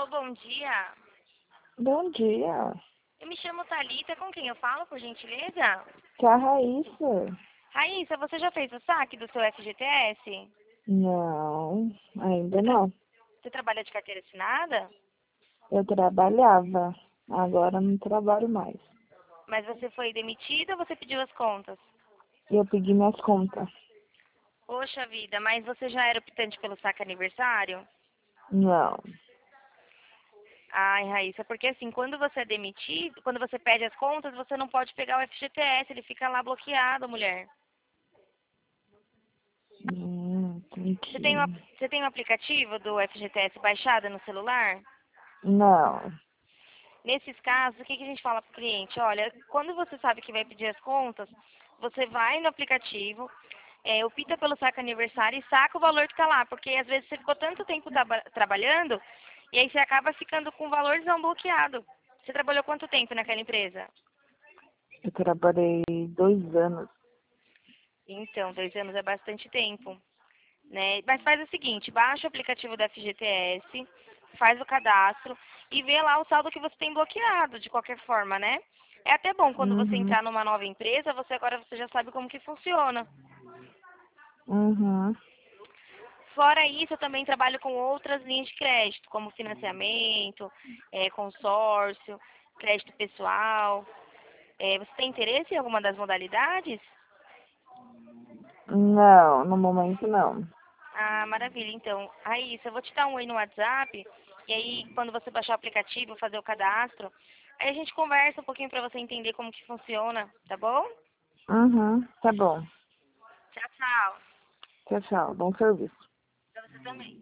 Alô, bom dia. Bom dia. Eu me chamo Thalita, com quem eu falo, por gentileza? Que é a Raíssa? Raíssa, você já fez o saque do seu FGTS? Não, ainda Você, tra- não. você trabalha de carteira assinada? Eu trabalhava, agora não trabalho mais. Mas você foi demitida ou você pediu as contas? Eu pedi minhas contas. Poxa vida, mas você já era optante pelo saque aniversário? Não, Ai, Raíssa, porque assim, quando você é demitido, quando você pede as contas, você não pode pegar o FGTS, ele fica lá bloqueado, mulher. Você tem, entendi. você tem o aplicativo do FGTS baixado no celular? Não, Nesses casos, o que a gente fala para o cliente? Olha, quando você sabe que vai pedir as contas, você vai no aplicativo, opta pelo saque aniversário e saca o valor que está lá, porque às vezes você ficou tanto tempo trabalhando e aí você acaba ficando com o valor desbloqueado. Você trabalhou quanto tempo naquela empresa? eu trabalhei 2 anos. Então, 2 anos é bastante tempo, né? Mas faz o seguinte, baixa o aplicativo da FGTS, faz o cadastro e vê lá o saldo que você tem bloqueado, de qualquer forma, né? É até bom quando você Uhum, entrar numa nova empresa, você já sabe como que funciona. uhum. Fora isso, eu também trabalho com outras linhas de crédito, como financiamento, consórcio, crédito pessoal. Você tem interesse em alguma das modalidades? Não, no momento não. Ah, maravilha. Então, Raíssa, eu vou te dar um oi no WhatsApp. E aí, quando você baixar o aplicativo, fazer o cadastro, aí a gente conversa um pouquinho para você entender como que funciona, tá bom? Uhum, tá bom. Tchau, tchau. Tchau, tchau. Bom serviço. Pra você também.